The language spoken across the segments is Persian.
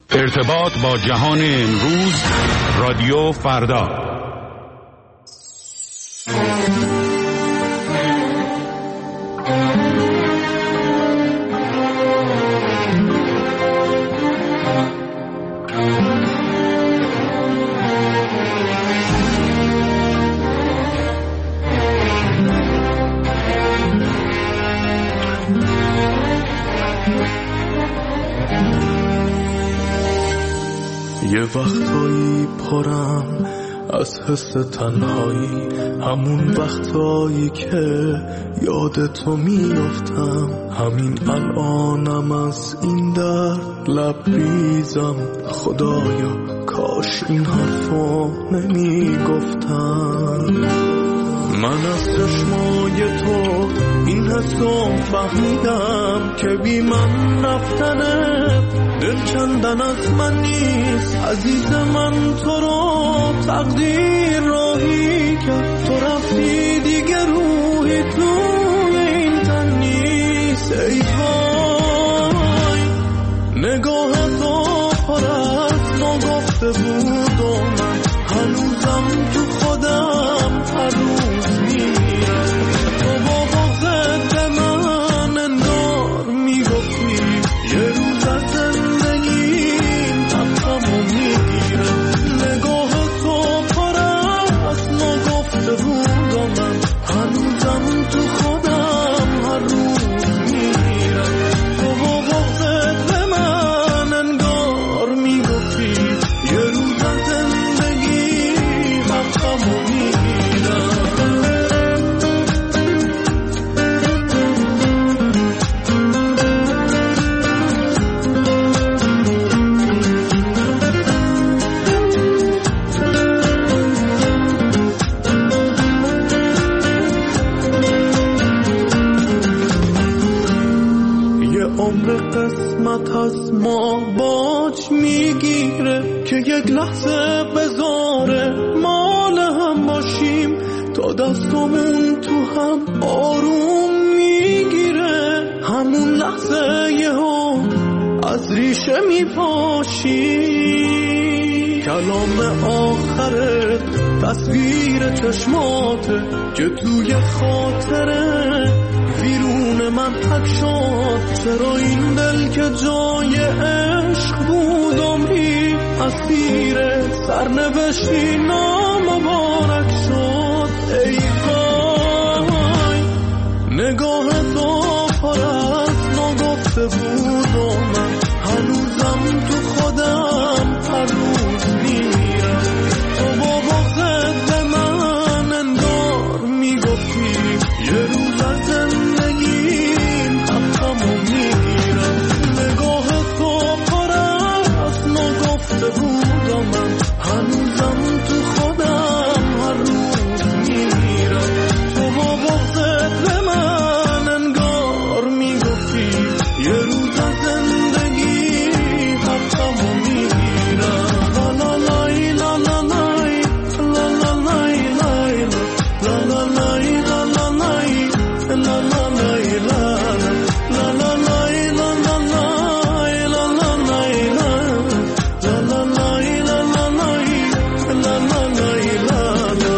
ارتباط با جهان امروز، رادیو فردا. یه وقتایی پرم از حس تنهایی، همون وقتایی که یاد تو میافتم. همین الانم از این درد لبریزم، خدایا کاش این حرفا نمیگفتم. من از چشمای تو این حسو فهمیدم که بی من رفتنه دل کندن از من نیست. عزیز من تو رو تقدیر راهی کرد، تو رفتی دیگه روحی توی این تن نیست. ای وای نگاه تو پر از نگفته بود و من هنوزم تو خودم هر روز میرم. تو با بغضت به من انگار میگفتی یه روز از زندگیم حقمو میگیرم. نگاه تو پر از نگفته بود و من هنوزم تو خودم هر روز میرم. تو با بغضت به من انگار میگفتی یه روز از زندگیم حقمو میگیرم. عمر قسمت از ما باج میگیره که یک لحظه بذاره مال هم باشیم، تا دستمون تو هم آروم میگیره. همون لحظه یهو از ریشه میپاشی. کلام آخرت تصویر چشماته که توی خاطره بیرون من حک شد. چرا این دل که جای عشق بود عمری اسیر سرنوشتی نامبارک شد. ای وای نگاه تو پر از نگفته بود و من هنوزم تو خودم هر روز میرم. تو با بغضت به من انگار میگفتی یه روز از زندگیم حقمو میگیرم. نگاه تو پر از نگفته بود و من هنوزم تو خودم هر روز میرم. تو با بغضت به من انگار میگفتی یه روز از زندگی حقمو میگیرم. لا لا لای لا لا لای لا لا لای لای لا لا لای لا لا لای لا لا لای لا لا لا لای لا لا لای لا لا لای لا لا لای لا لا لای لا لا لای لا لا.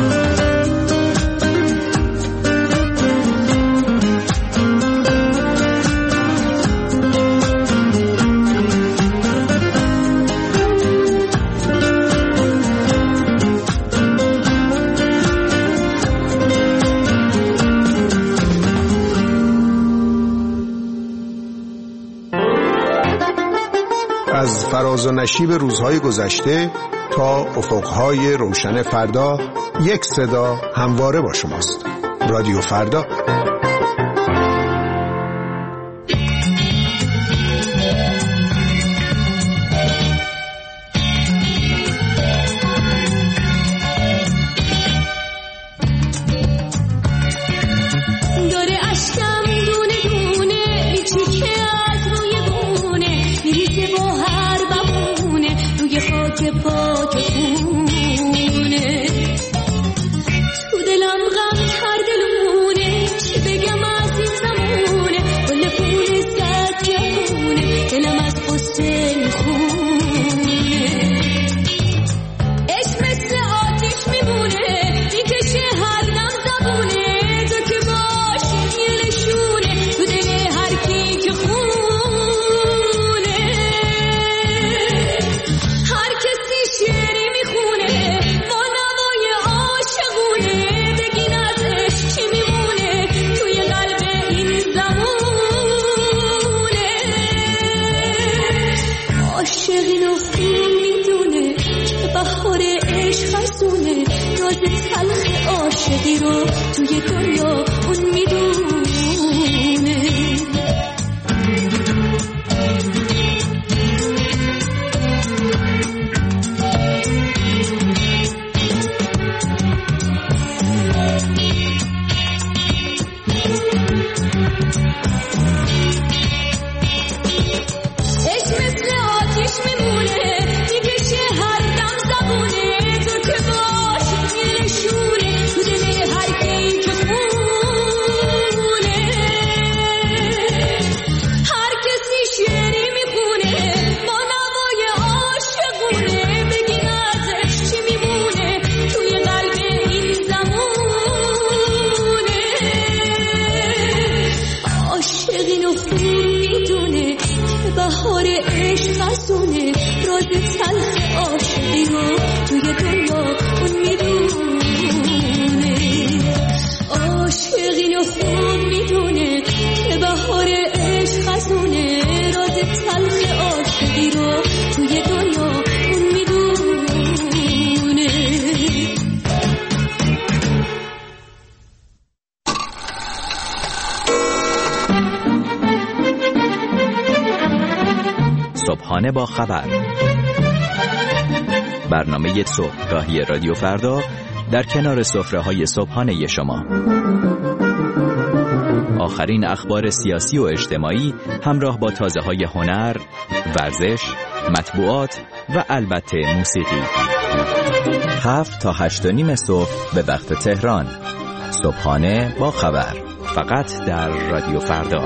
از فراز و نشیب روزهای گذشته تا افقهای روشن فردا، یک صدا همواره با شماست. رادیو فردا. پاک خونه تو دلم غم کردلونه، چی بگم از این زمونه، کل پول زد جمونه، دلم از قصه میخونه. عاشقین و خون میدونه که بهار عشق خزونه، راز تلخ عاشقی رو توی دنیا اون میدونه. صبحانه با خبر، برنامه صبحگاهی رادیو فردا در کنار سفره‌های صبحانه شما. آخرین اخبار سیاسی و اجتماعی همراه با تازه‌های هنر، ورزش، مطبوعات و البته موسیقی. 7 تا 8:30 صبح به وقت تهران. صبحانه با خبر، فقط در رادیو فردا.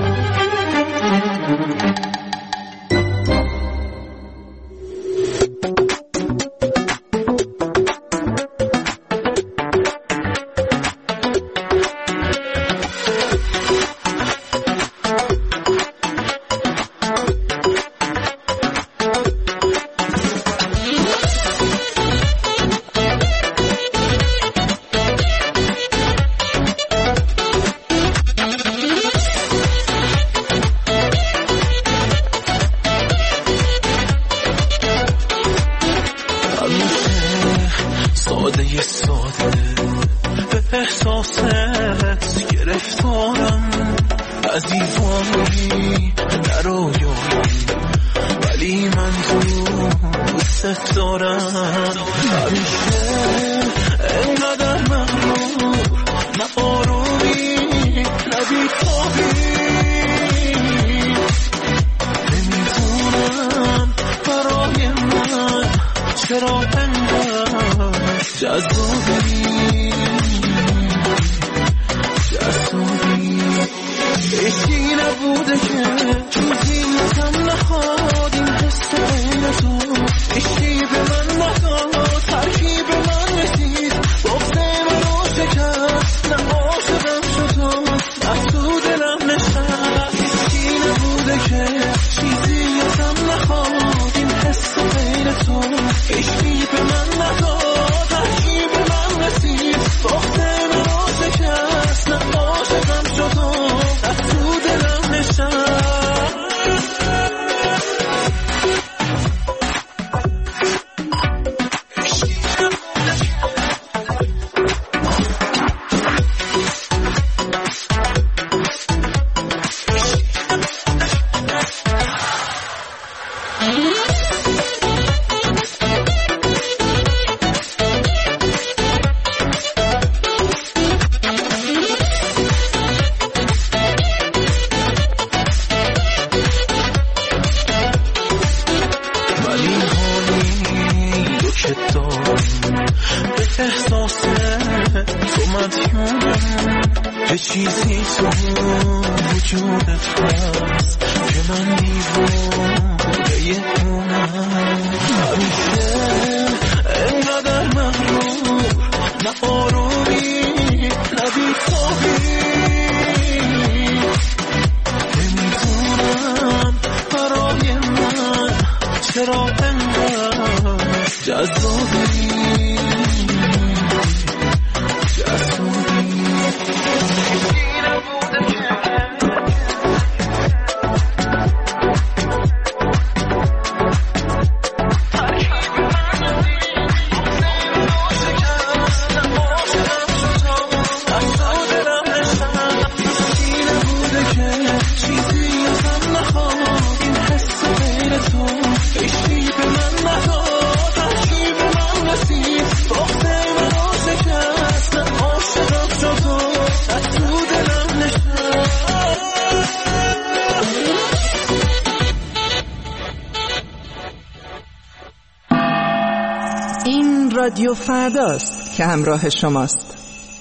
این رادیو فرداست که همراه شماست.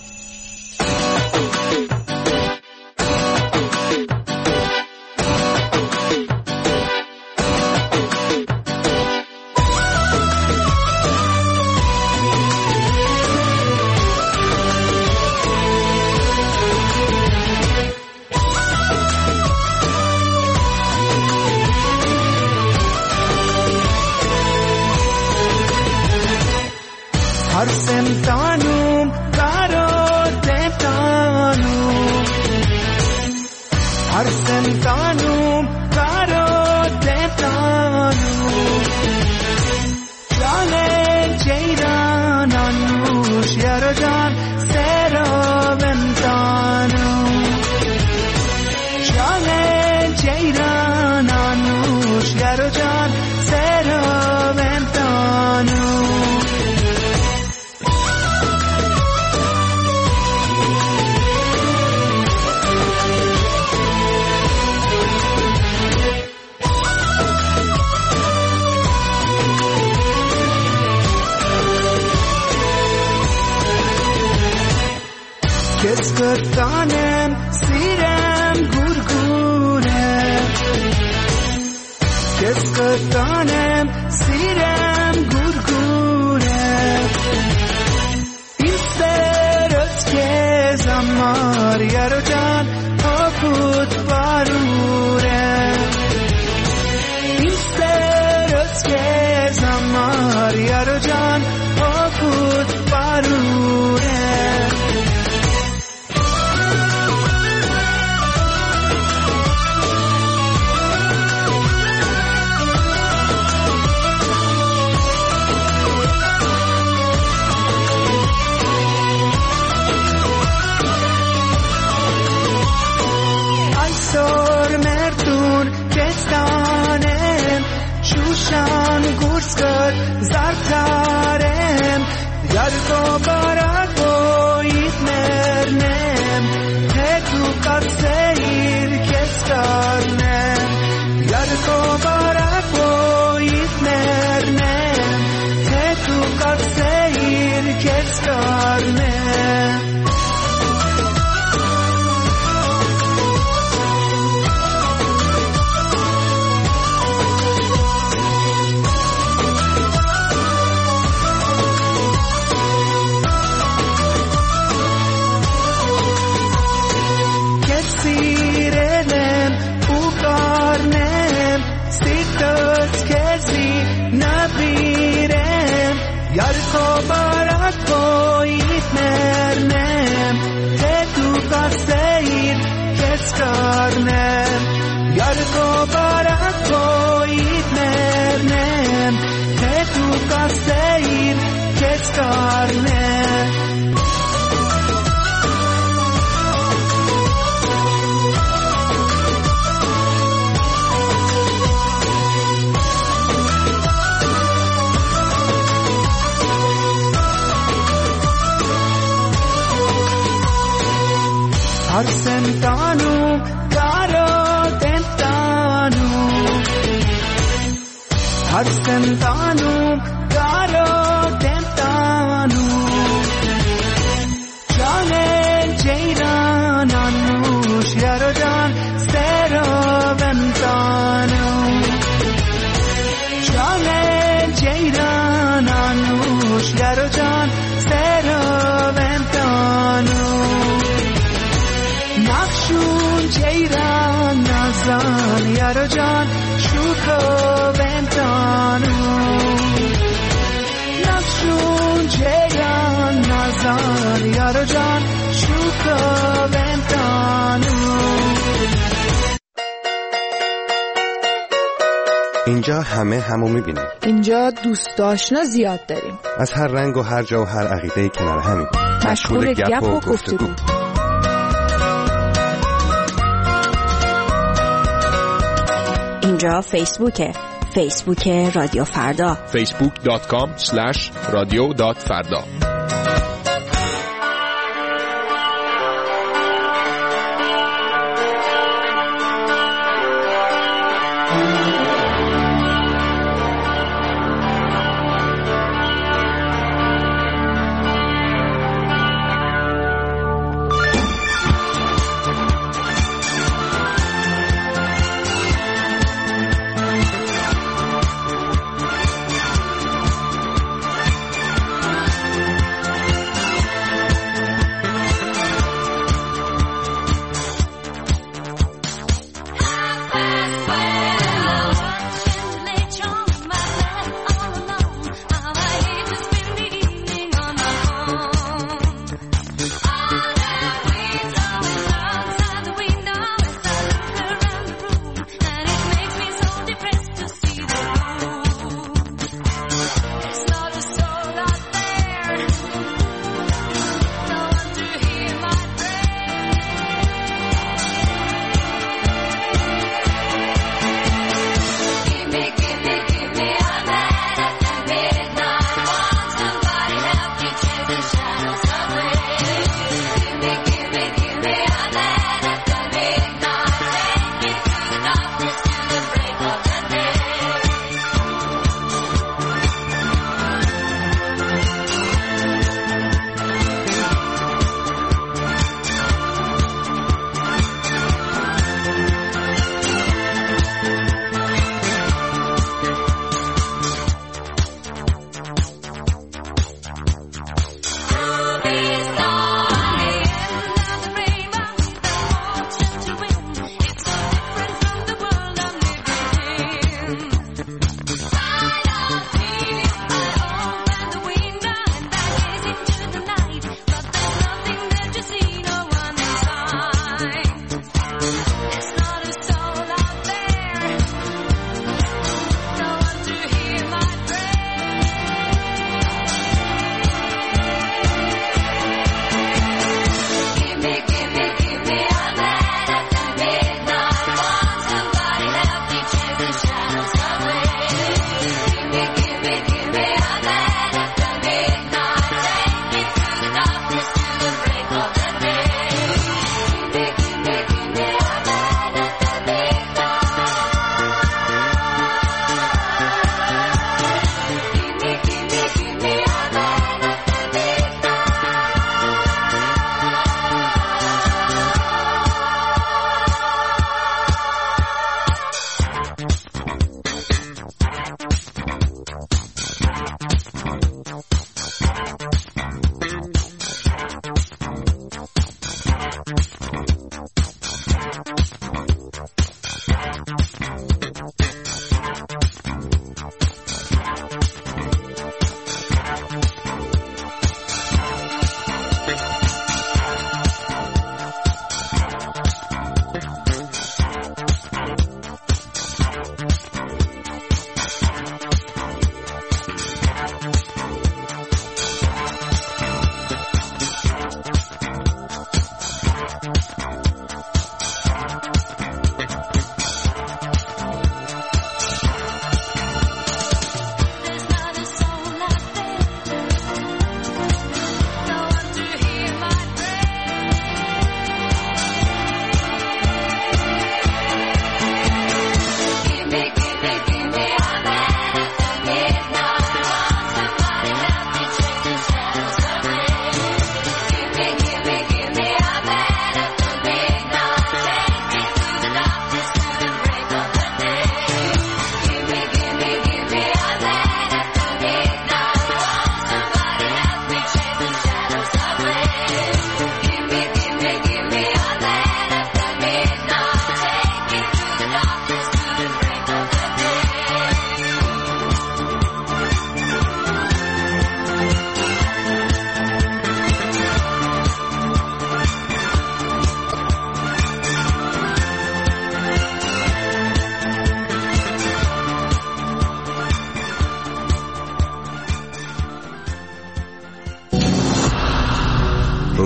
هر سمتانوم برات تانوم هر سمتانوم برات تانوم جان جیران آنوش یارو جان سرا بنتانوم جان جیران آنوش یارو جان سرا بنتانوم Keskartanem sirem gurgure Keskartanem sirem gurgure İsteros kezamar yarocan aput barure İsteros kezamar yarocan aput barure شوشان گورسکر زرتارم یارکو باراکویت مرنم هتو کسیر کسکارنم یارکو باراکویت مرنم هتو کسیر کسکارنم Yarko barat koyit mernem Tetu kaseyir keskarnem Yarko barat koyit mernem Tetu kaseyir keskarnem هر سمتانو دارو تنتانو هر سمتانو دارو تنتانو جان جیران آنوش یارو جان سرا بنتانو جان جیران آنوش یارو جان سرا بنتانو نقشون جیران نزان یارو جان شوکو بنتانو نقشون جیران نزان یارو جان شوکو بنتانو اینجا همه همو میبینیم. اینجا دوست آشنا زیاد داریم. از هر رنگ و هر جا و هر عقیده کنار همیم. مشغول گپ و گفتگو. اینجا فیسبوک رادیو فردا facebook.com/radio.farda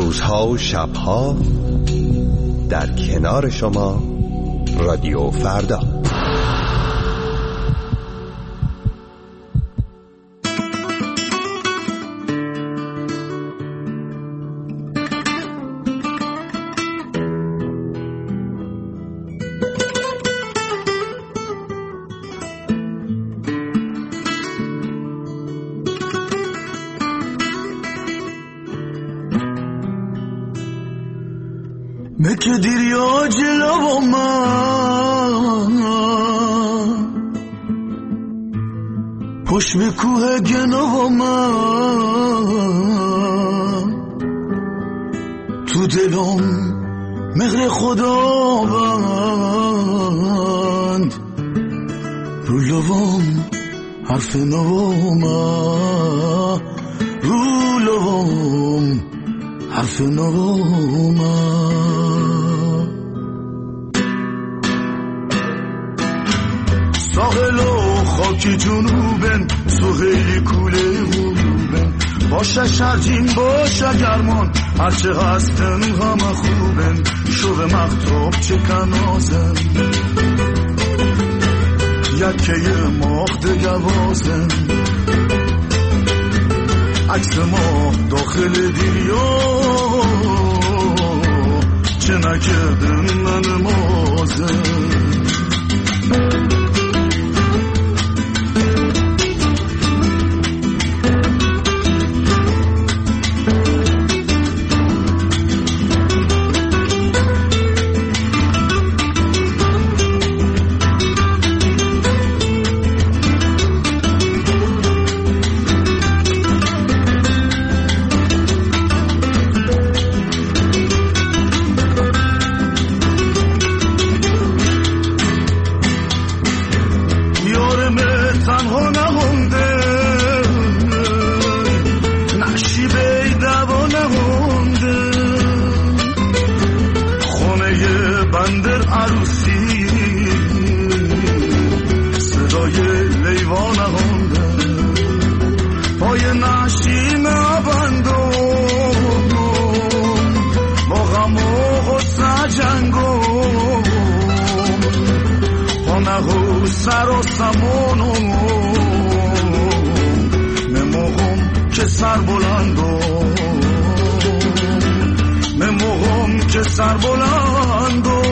روزها و شبها در کنار شما رادیو فردا. که دریا جلو من پشت به کوه گنو من تو دلم مهر خدا بند رو لبم حرف نو من رو لبم حرف نو من ساحل و خاکی جنوبن سهیلی کوله غروبن باشه شرجین باشه گرمان هرچه هستن همه خوبن شو به مختوب چه کنازن یکه ماه دگوازن عکس ماه داخل دریا چه نکردن من مازن سر و سمونم نموهم که سر بلندم نموهم که سر بلندم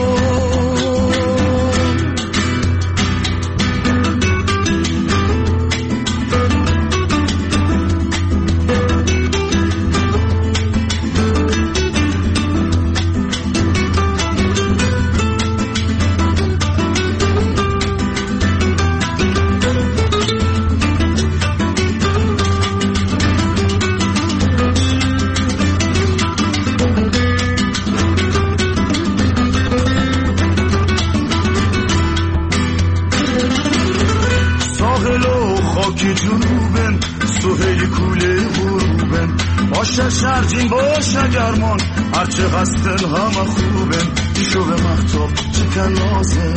باشه شرجین باشه گرمان هرچه هستن همه خوبن شو به مختاب چکن نازن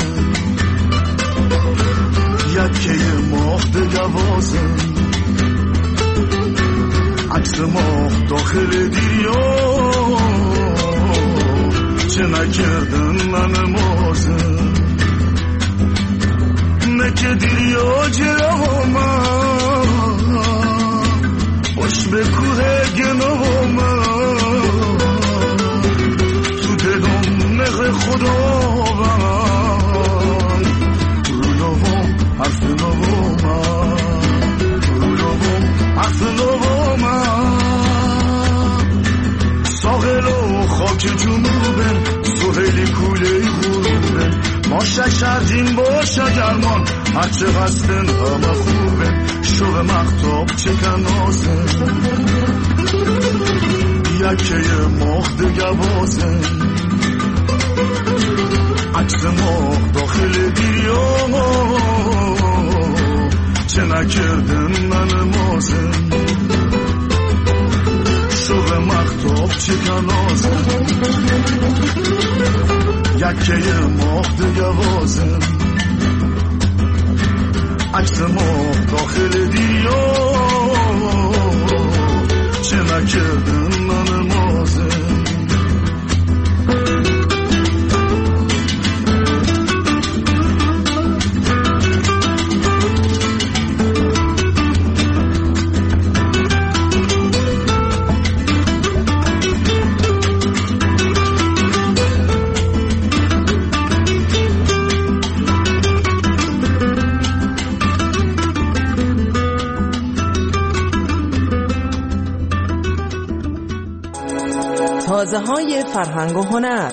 یکه ماه دگوازن عکس ماه داخل دریا چه نکردن من مازن نکه دریا جلو من پشت به کوه گنو من تو دلم مهر خدا بند رو لبم حرف نو من رو لبم حرف نو من ساحل و خاک جنوبن سهیلی کوله غروبن باشه شرجین باشه گرمان هرچه هستن همه خوبن شو به مختاب چکن نازن یکه ماه دگوازن عکس ماه داخل دریا چه نکردن من مازن شو به مختاب چکن نازن یکه ماه دگوازن عکس ماه داخل دریا چه نکردن من مازن تازه‌های فرهنگ و هنر.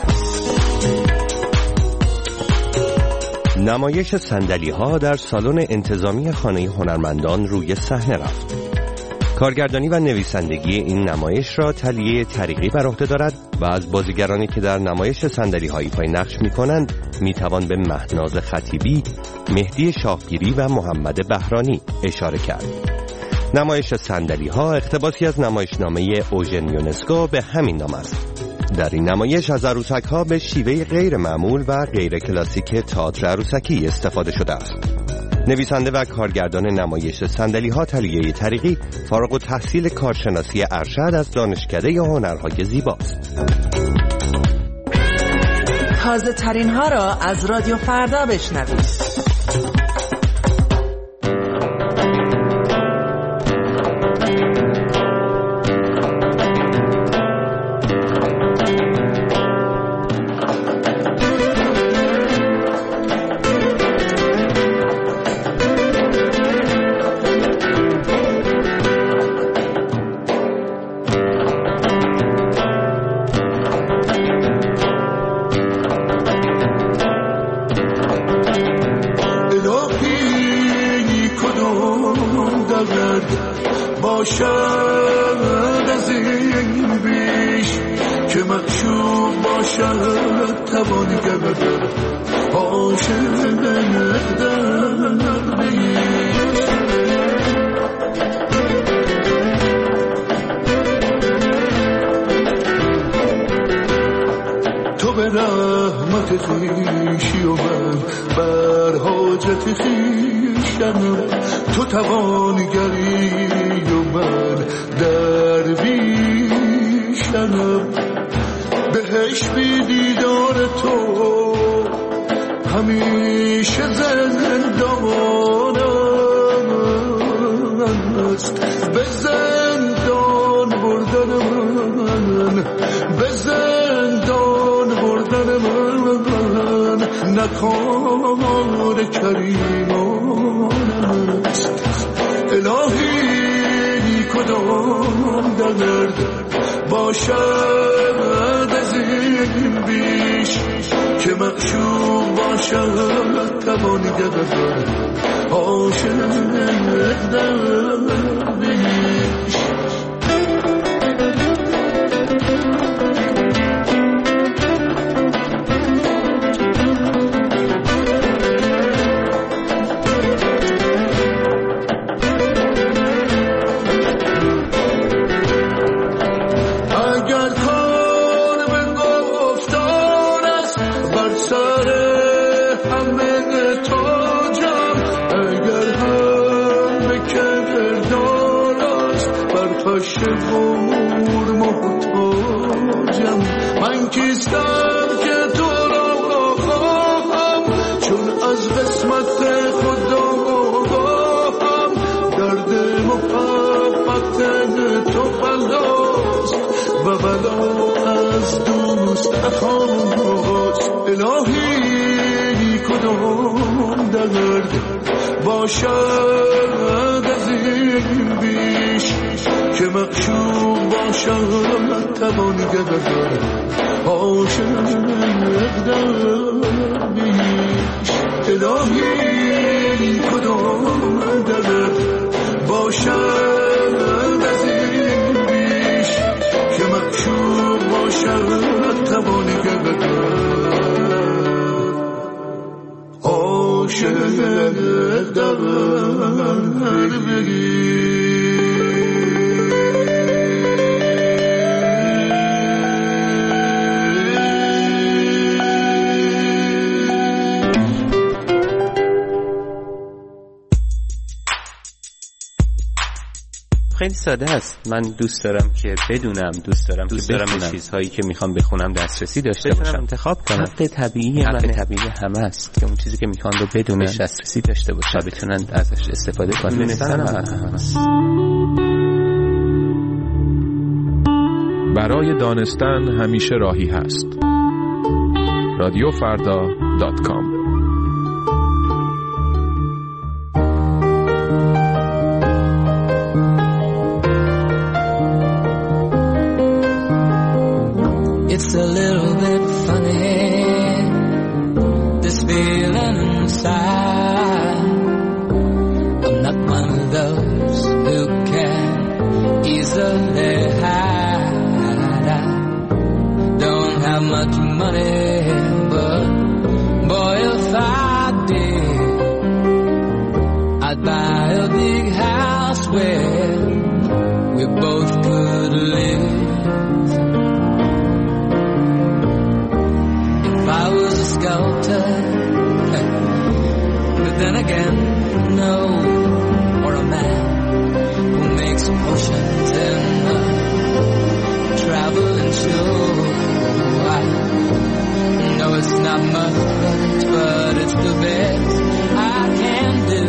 نمایش صندلی‌ها در سالن انتظامی خانه هنرمندان روی صحنه رفت. کارگردانی و نویسندگی این نمایش را تلیه طریقی بر عهده دارد و از بازیگرانی که در نمایش صندلی‌ها ایفای نقش می‌کنند می‌توان به مهناز خطیبی، مهدی شاهگیری و محمد بهرانی اشاره کرد. نمایش صندلی‌ها اقتباسی از نمایشنامه اوژن یونسکو به همین نام است. در این نمایش از عروسک‌ها به شیوه غیر معمول و غیر کلاسیک تئاتر عروسکی استفاده شده است. نویسنده و کارگردان نمایش صندلی‌ها تلیه طریقی فارغ التحصیل کارشناسی ارشد از دانشکده هنرهای زیباست. تازه ترین ها را از رادیو فردا بشنوید. باشد از این بیش که مقشوب باشد توانگر عاشق در بیش. تو به رحمت خویشی و من بر حاجت خویشم، تو توانگری و من درویشم. بهش بی دیدار تو همیشه زندان است. به زندان بردن من، به زندان بردن من نکار کریمان است. الهی کدام درد باشد از این بیش که مقشوب باشد توانگر عاشق در بیش. من کیستم که تو را خواهم، چون از قسمت خدا آگاهم. درد محبت تو بلاست و بلا از دوست اخاست. الهی کدام درد باشد از این بیش که مقشوب باشد توانگر عاشق در بیش. الهی کدام درد باشد از این بیش که مقشوب باشد توانگر عاشق در بیش. خیلی ساده است. من دوست دارم که بدونم، دوست دارم که به چیزهایی که میخوام بخونم دسترسی داشته باشم، انتخاب کنم. حق طبیعی همه است که اون چیزی که میخوان رو بدونن، دسترسی داشته باشن، بتونن ازش استفاده کنن. برای دانستن همیشه راهی هست. رادیوفردا.com buy a big house where we both could live. If I was a sculptor, but then again, no, or a man who makes potions in the traveling show. I know it's not much, but it's the best I can do.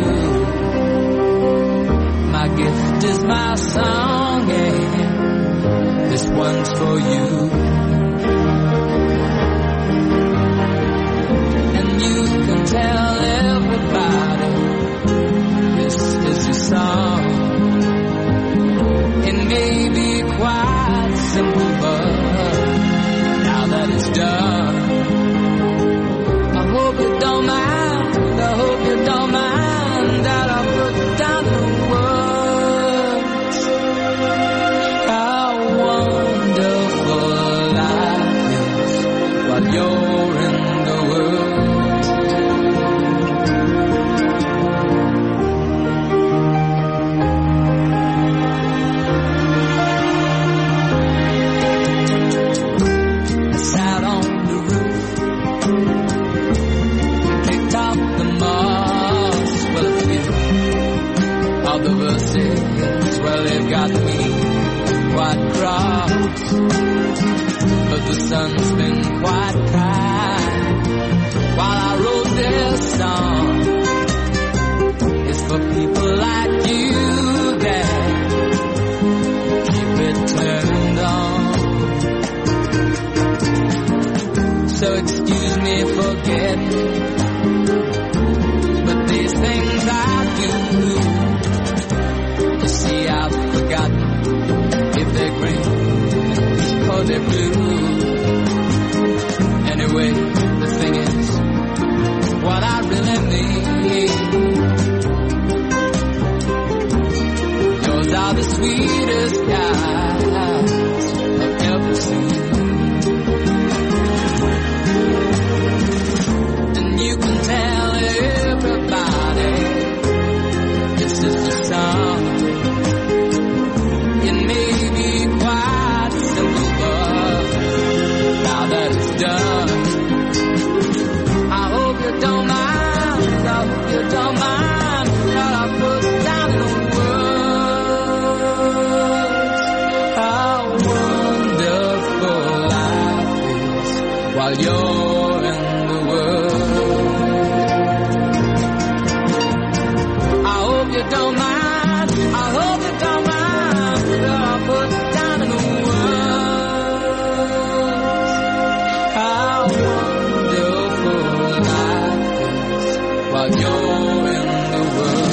My gift is my song, and this one's for you. And you can tell everybody this is your song. It may be quite simple, but now that it's done, I hope you don't mind, I hope you don't mind that I put down the words. How wonderful life is while you're in the world. I sat on the roof, picked up the moss. Well, a few of the verses, well, they've got me quite cross, but the sun's been quite kind while I wrote this song. It's for people like you that keep it turned on. So excuse me for getting, but these things I do, you see I've forgotten if they're green or they're blue. Anyway, the thing is, what I really need, yours are the sweetest eyes I've ever seen. And you can tell everybody this is the song. It may be quite simple, but now that it's done, I hope you don't mind, I hope you don't mind that I put down in words how wonderful life is while you're in the world. I hope you don't mind, I hope you don't mind that I put down in words how wonderful life is while you're in the world.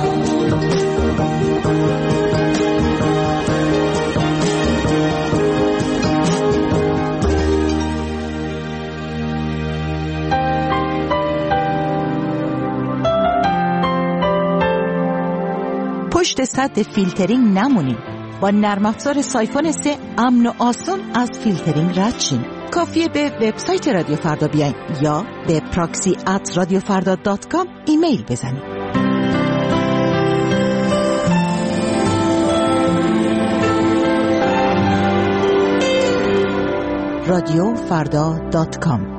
پشت سد فیلترینگ نمونید. با نرم افزار سایفون 3 امن و آسان از فیلترینگ رد شین. کافیه به وبسایت رادیو فردا بیاین یا به proxy@radiofarda.com ایمیل بزنید. radiofarda.com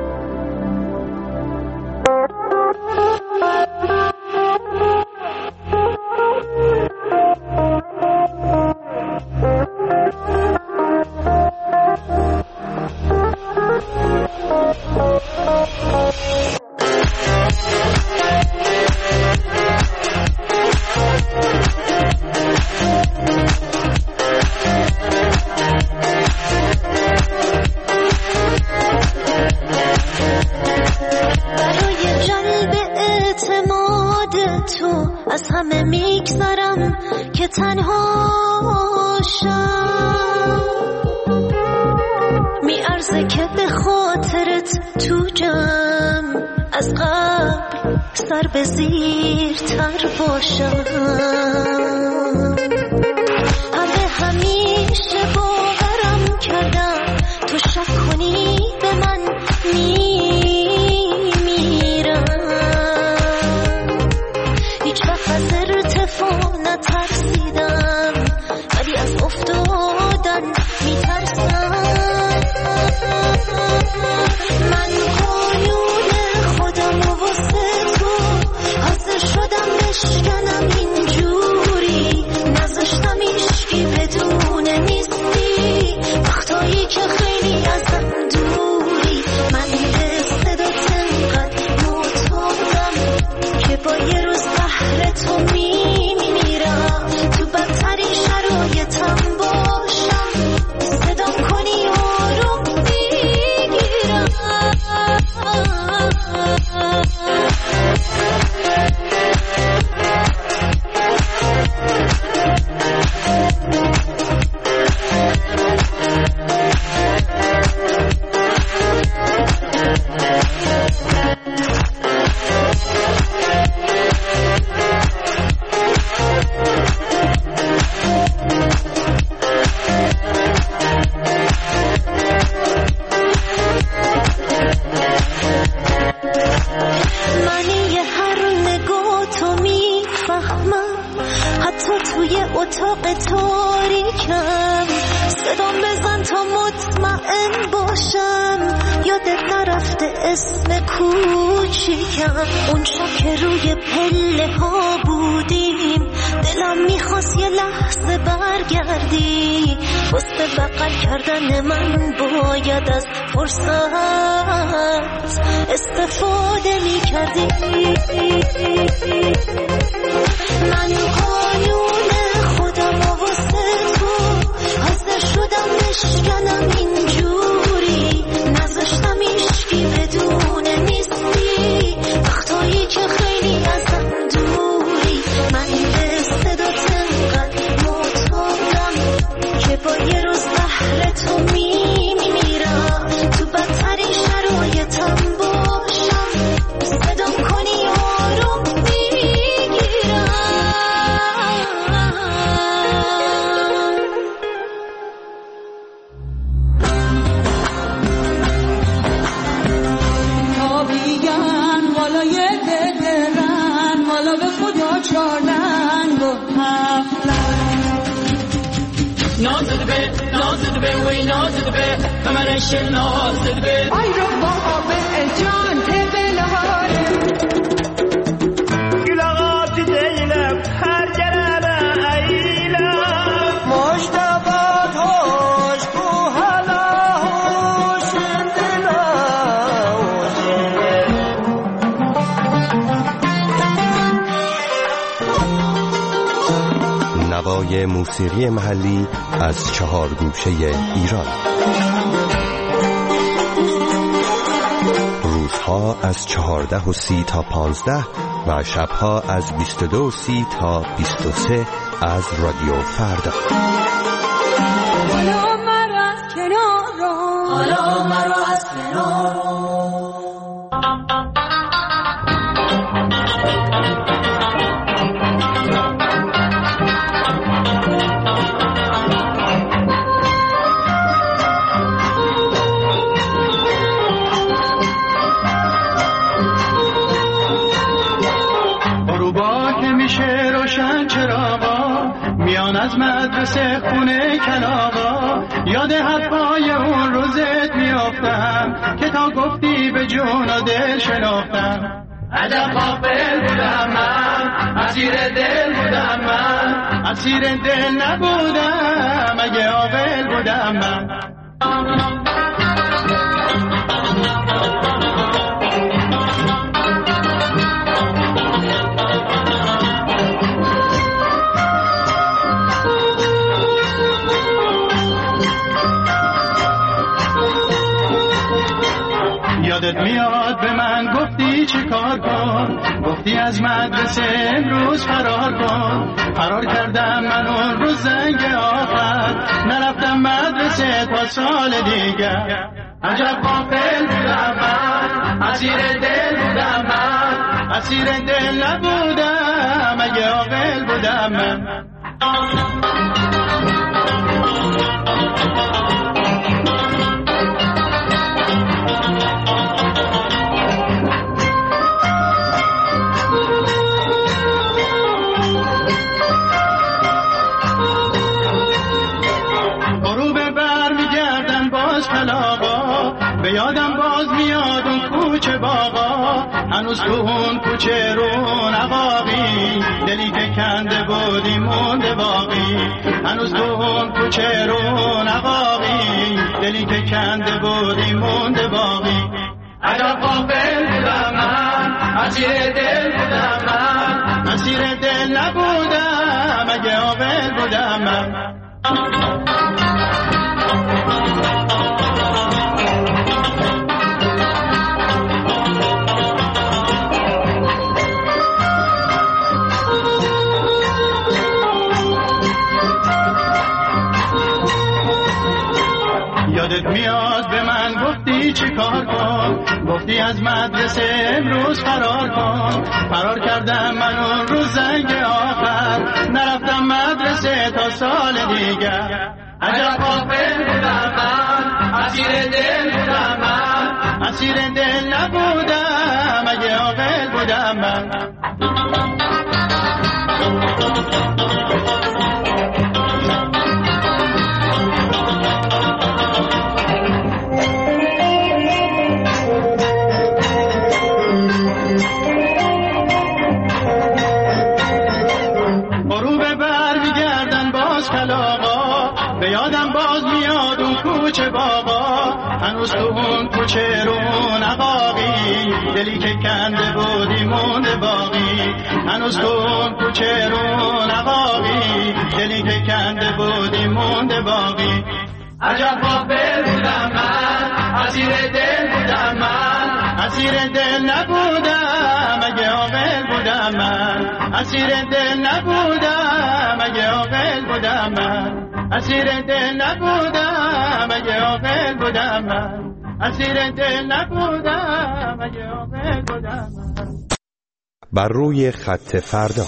سر به زیر تر باشم، همه همیشه باورم کردم تو شک کنی به من میمیرم، هیچ وقت من قانون خودم و واسه تو حاضر شدم بشکنم اینجوری نذاشتم ایشکی بدون نیستی وقتایی که خیلی ازم دوری من به صدات انقدر معتادم که با یه روز بهر تو میمیرم تو بدترین شرایطم باشم صدام کنی آروم میگیرم اتاق تاریکم صدام بزن تا مطمئن باشم یادت نرفته اسم کوچیکم اون شب که روی پله ها بودیم دلم میخواست یه لحظه برگردی واسه بغل کردن من باید از فرصت استفاده میکردی من قانون خودم و واسه تو حاضر شدم بشکنم اینجوری نذاشتم ایشکی بدون نیستی وقتایی که خیلی ازم دوری من به صدات انقدر معتادم که با یه روز بهر تو میمیرم تو بدترین شرایطم باشم صدام کنی آروم میگیرم ای رو بابا جان تبلهار گلغات دیلم هر گرم ایلم مجتبات هاش کو حالا هوش نوای موسیقی محلی از 4 گوشه ایران روزها از 14:30 تا 15 و شبها از 22:30 تا 23 از رادیو فردا. حالا مرا از کنار حالا مرا از کنار از مدرسه خونه کلاغا یاد حرفای اون روزت میافتم که تا گفتی به جون و دل شناختم عجب غافل بودم من اسیر دل بودم من اسیر دل نبودم اگه عاقل بودم من یادت میاد به من گفتی چه کار کن گفتی از مدرسه امروز فرار کن فرار کردم من اون روز زنگ آخر نرفتم مدرسه تا سال دیگر عجب غافل بودم من اسیر دل بودم من اسیر دل نبودم اگه عاقل بودم من به یادم باز میاد اون کوچه باغا، هنوز تو اون کوچه رونقاقی، دلی که کنده بودی مونده باقی، هنوز تو اون کوچه رونقاقی، دلی که کنده بودی مونده باقی. عجب غافل بودم من، اسیر دل بودم من، اسیر دل نبودم اگه عاقل بودم من. یادت میاد به من گفتی چی کار کن، گفتی از مدرسه امروز فرار کن. فرار کردم من اون روز زنگ آخر، نرفتم مدرسه تا سال دیگر. عجب غافل بودم من، اسیر دل بودم من، اسیر دل نبودم اگه عاقل بودم من. به یادم باز میاد اون کوچه باغا، هنوز تو اون کوچه رونقاقی، دلی که کنده بودی مونده باقی، هنوز تو اون کوچه رونقاقی، دلی که کنده بودی مونده باقی. عجب غافل بودم من، اسیر دل بودم من، اسیر دل نبودم اگه عاقل بودم من، اسیر دل نبودم اگه عاقل بودم من، اسیر دل نبودم اگه عاقل بودم من، اسیر دل نبودم اگه عاقل بودم من. بر روی خط فردا.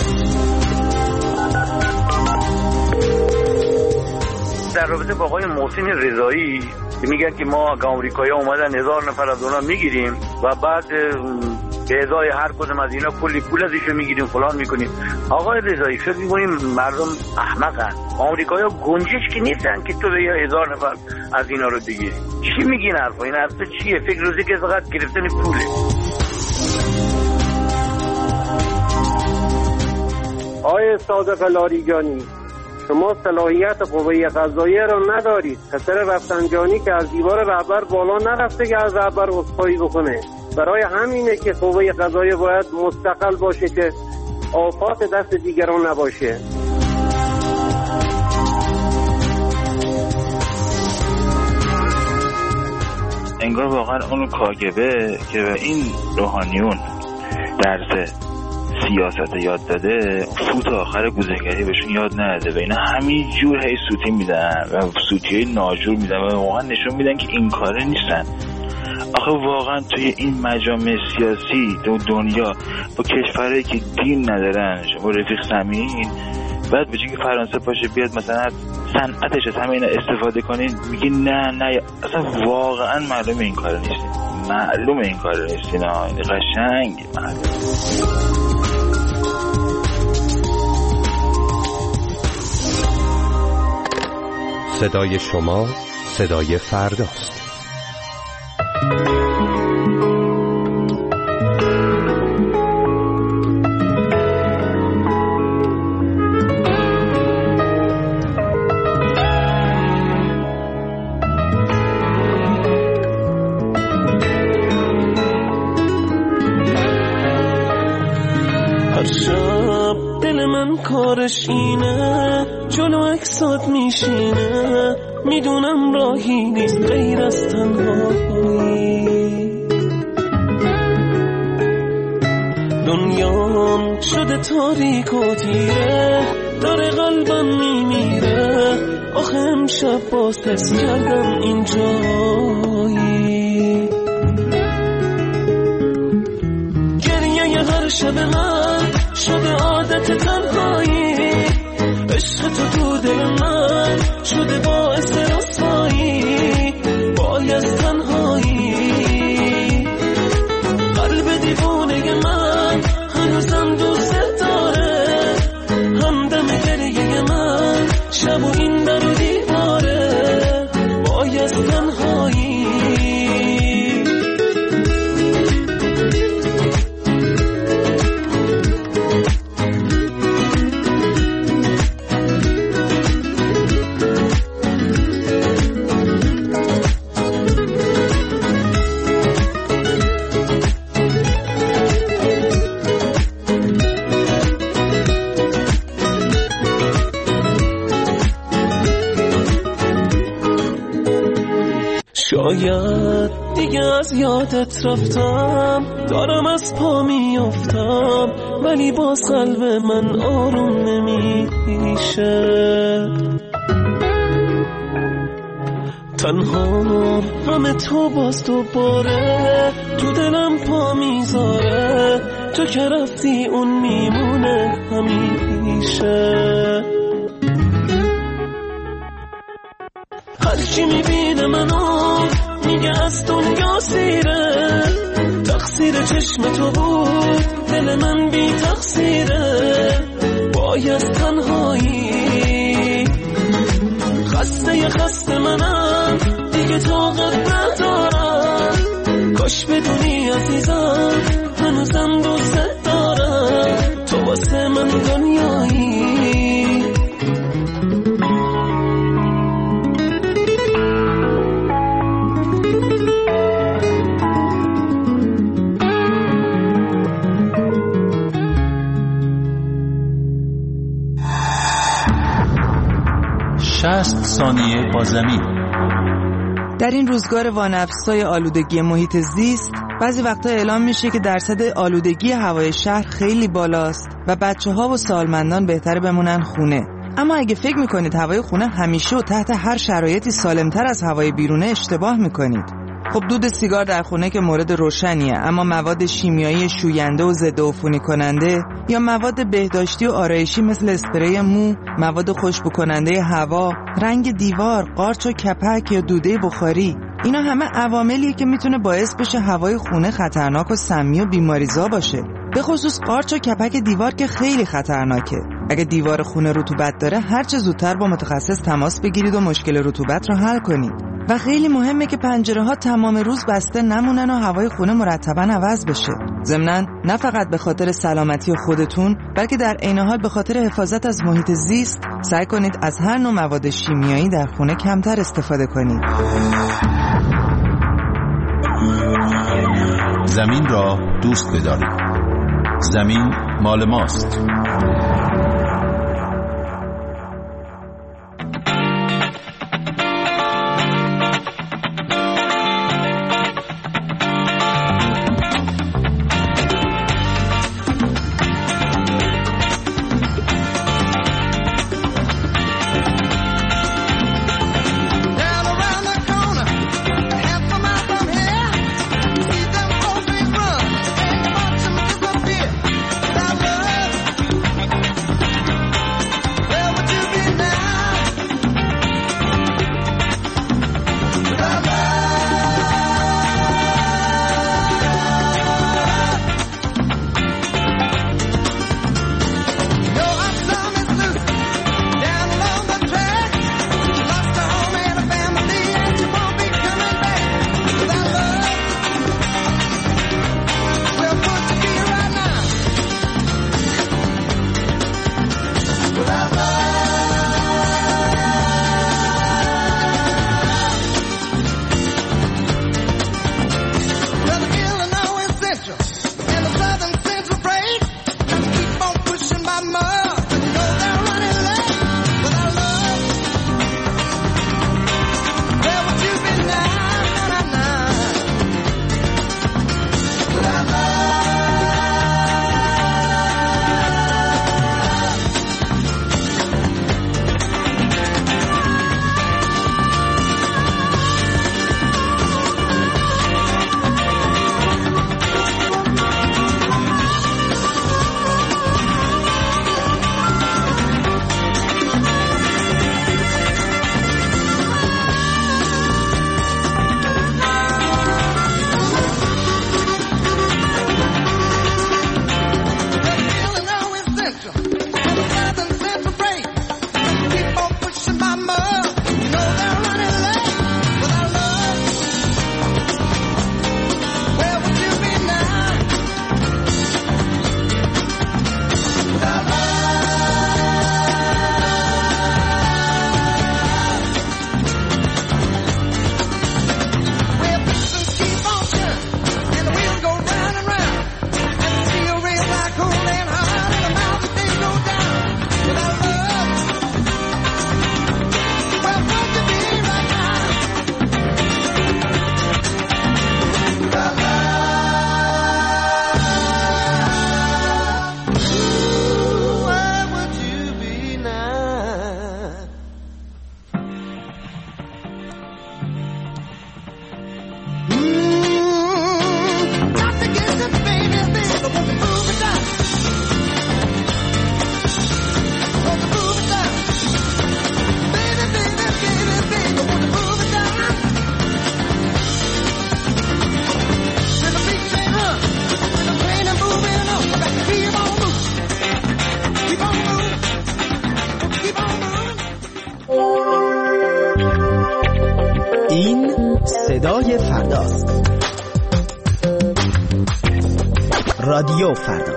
در رابطه با آقای محسن رضایی میگن که ما آمریکایی‌ها اومدن 1000 نفر از اونها میگیریم و بعد به ازای هر کدوم از اینا کلی پول ازش میگیریم فلان میکنیم. آقای رضایی فکر میکنیم مردم احمقن؟ آمریکایی‌ها گنجش که نیستن که تو به 1000 نفر از اینا رو بگیری. چی میگین حرفا؟ این حرفا چیه؟ فکر روزی که فقط گرفتن پوله. آقای صادق لاریجانی، شما صلاحیت قوه قضاییه را ندارید. پسر رفسنجانی که از دیوار رهبر بالا نرفته که از رهبر عذرخواهی بکنه. برای همینه که قوه قضاییه باید مستقل باشه که آفات دست دیگران نباشه. انگار واقعا اون کاگبه که به این روحانیون درس سیاست یاد داده، فوت آخر گوزنگری بهشون یاد نداده و اینا همین جور هی سوتی میدن و سوتیای ناجور میدن و واقعا نشون میدن که این کاره نیستن. آخه واقعا توی این مجامع سیاسی دنیا با کشورهایی که دین ندارن، شما رفیق سمین بعد به جای که فرانسه باشه بیاد مثلا صنعتش از همه اینا استفاده کنین، میگی نه اصلا واقعا معلومه این کاره نیستین، معلومه این کاره نیستین. این قشنگ معلومه. صدای شما صدای فرداست. هر شب دل من کارش اینه، جلو اکسات میشینه، میدونم راهی نیست غیر از تنهایی. دنیام شده تاریک و تیره، داره قلبم میمیره، آخه امشب باز حس کردم اینجایی. گریه هر شب من شده عادت تنهایی، عشق تو دل من شده باعث رسوایی، باید تنهایی. قلب دیوانه من هنوزم دوست داره، همدم گریه من شب و این در و دیواره، باید تنهایی. شاید دیگه از یادت رفتم، دارم از پا میافتم، ولی باز قلب من آروم نمیشه. تنها غم تو باز دوباره تو دلم پا میذاره، تو که رفتی اون میمونه همیشه. هرچی میبینه منو میگه از دنیا سیره، تقصیر چشم تو بود دل من بی تقصیره، وای از تنهایی خسته منم دیگه طاقت ندارم، کاش بدونی عزیزم هنوزم دوست دارم، تو واسه من دنیایی. ثانیه با زمین. در این روزگار وانفسای آلودگی محیط زیست بعضی وقتا اعلام میشه که درصد آلودگی هوای شهر خیلی بالاست و بچه‌ها و سالمندان بهتره بمونن خونه. اما اگه فکر میکنید هوای خونه همیشه و تحت هر شرایطی سالمتر از هوای بیرونه اشتباه میکنید. خب دود سیگار در خونه که مورد روشنیه، اما مواد شیمیایی شوینده و ضد عفونی کننده یا مواد بهداشتی و آرایشی مثل اسپری مو، مواد خوشبو کننده هوا، رنگ دیوار، قارچ و کپک یا دوده بخاری، اینا همه عواملیه که میتونه باعث بشه هوای خونه خطرناک و سمی و بیماریزا باشه. به خصوص قارچ و کپک دیوار که خیلی خطرناکه. اگه دیوار خونه رطوبت داره هر چه زودتر با متخصص تماس بگیرید و مشکل رطوبت رو حل کنید. و خیلی مهمه که پنجره ها تمام روز بسته نمونن و هوای خونه مرتباً عوض بشه. ضمناً نه فقط به خاطر سلامتی خودتون بلکه در عین حال به خاطر حفاظت از محیط زیست سعی کنید از هر نوع مواد شیمیایی در خونه کمتر استفاده کنید. زمین را دوست بدارید. زمین مال ماست. صدای فرداست. رادیو فردا.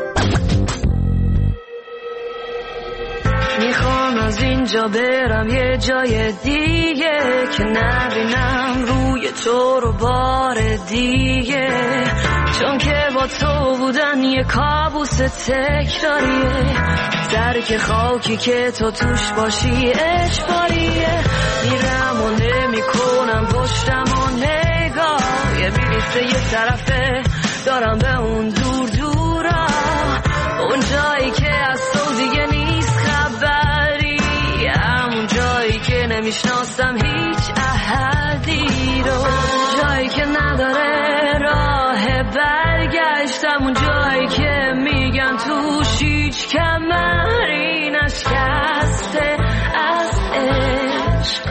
میخوام از اینجا برم یه جای دیگه که نبینم روی تو رو بار دیگه، چون که با تو بودن یه کابوس تکراریه، درک خاکی که تو توش باشی اجباریه. میرم و نمیکنم پشتم و نگاه، یه بلیت یه طرفه دارم به اون دور دورا، اون جایی که از تو دیگه نیست خبری، همون جایی که نمیشناسم هیچ احدی رو، جایی که نداره راه برگشت، همون جایی که میگن توش هیچ کمری نشکسته از عشق،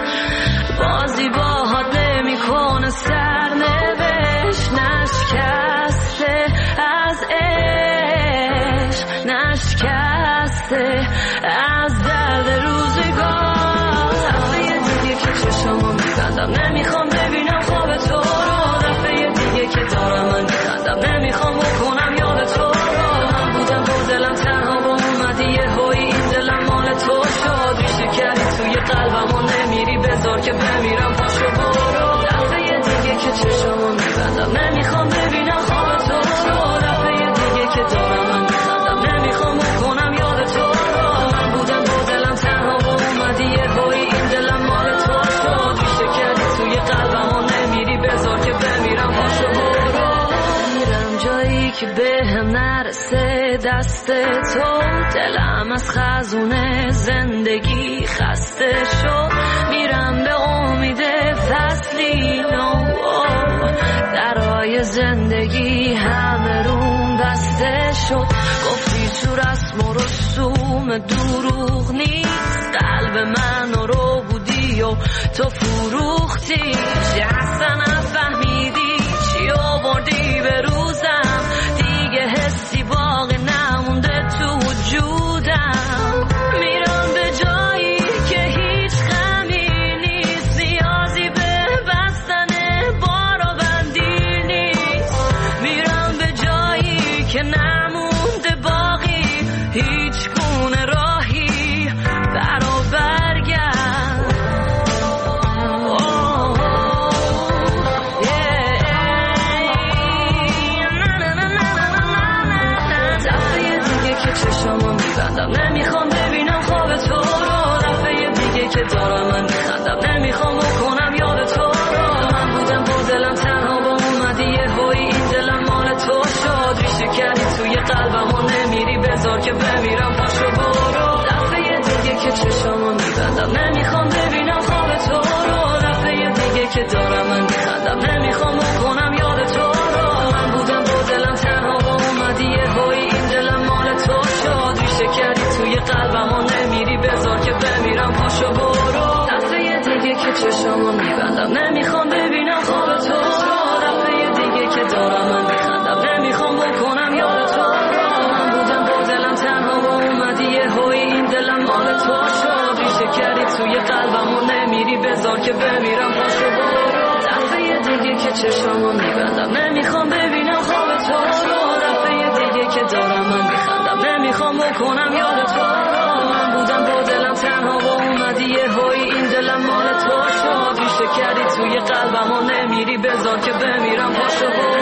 بازی باهات نمیکنه سرنوشت، نشکسته از عشق، نشکسته از درد روزگار. دفعه دیگه که چشمو میبندم نمیخوام ببینم خواب تو رو، دفعه دیگه که دارم من میخندم نمیخوام بکنم یاد تو رو، من بودم با دلم تنها با اومدی یه هایی این دلم مال تو شد، ریشه کردی توی قلبم و نمیری بذار که بمیرم پاشو برو. دفعه دیگه که چشمو میبندم نمیخوام ببینم خواب تو رو، دفعه دیگه که دارم من میخندم نمیخوام بکنم یاد تو رو، من بودم با دلم تنها با اومدی یه هایی این دلم مال تو شد، ریشه کردی توی قلبم و نمیری بذار که بمیرم پاشو برو. میرم جایی که بهم نرسه دست تو، دلم از خزونه زندگی خسته شد، میرم به امید فصلی نو، درای زندگی همه روم بسته شد، گفتی تو رسم و رسوم دروغ نیست، قلب من رو بودی و تو فروختی، چی اصلا نفهمیدی چی آوردی به روزم، دیگه حسی باقی نمونده تو وجودم، میرم به جایی که هیچ غمی نیست، نیازی به بستن بار و بندی نیست، میرم به جایی که نمونده باقی هیچ گونه راهی برا برگرد. چشمو میبندم نمیخوام ببینم خواب تو رو، دفعه دیگه که دارم من میخندم نمیخوام بکنم یاد تو رو، من بودم با دلم تنها با اومدی یه هایی این دلم مال تو شد، ریشه کردی توی قلبم و نمیری بذار که بمیرم پاشو برو. دفعه دیگه که چشمو میبندم نمیخوام ببینم خواب تو رو، دفعه دیگه که دارم من میخندم نمیخوام بکنم یاد تو رو، من بودم با دلم تنها با اومدی یه هایی این دلم مال تو شد، ریشه کردی توی قلبم و نمیری بذار که بمیرم پاشو برو. دفعه دیگه که چشمو میبندم نمیخوام ببینم خواب تو رو، دفعه دیگه که دارم من میخندم نمیخوام بکنم یاد تو رو، من بودم با دلم تنها با اومدی یه هایی این دلم مال تو شد، ریشه کردی توی قلبم و نمیری بذار که بمیرم پاشو برو. دفعه دیگه که چشمو میبندم نمیخوام ببینم خواب تو رو، دفعه دیگه که دارم من میخندم نمیخوام بکنم یاد تو رو، من بودم با دلم تنها با اومدی یه هایی این دلم مال تو شد، ریشه کردی توی قلبم و نمیری بذار که بمیرم پاشو برو.